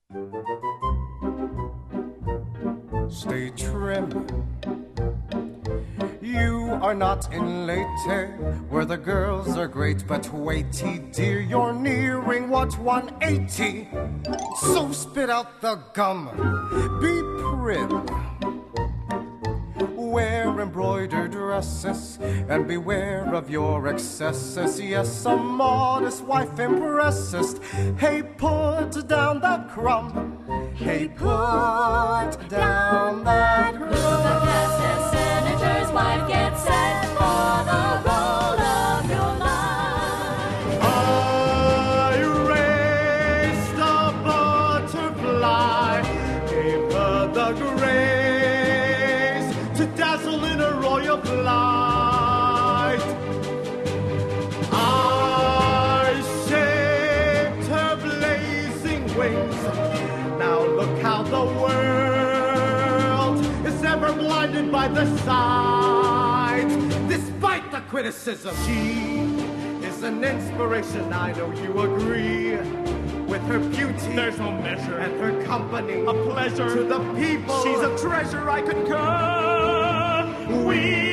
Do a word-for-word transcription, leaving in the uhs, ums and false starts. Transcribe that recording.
Stay trim. You are not in Leyte, where the girls are great, but waity, dear, you're nearing what one eighty. So spit out the gum, be prim. Wear embroidered dresses, and beware of your excesses. Yes, a modest wife impresses. Hey, put down that crumb. Hey, put down that crumb. The cast senator's wife gets set for the role of your life. I raised a butterfly, gave her the grace to dazzle in a royal flight. I shaped her blazing wings. Now look how the world is ever blinded by the sight. Despite the criticism, she is an inspiration, I know you agree. With her beauty, there's no measure, and her company, a pleasure to the people. She's a treasure, I concur. We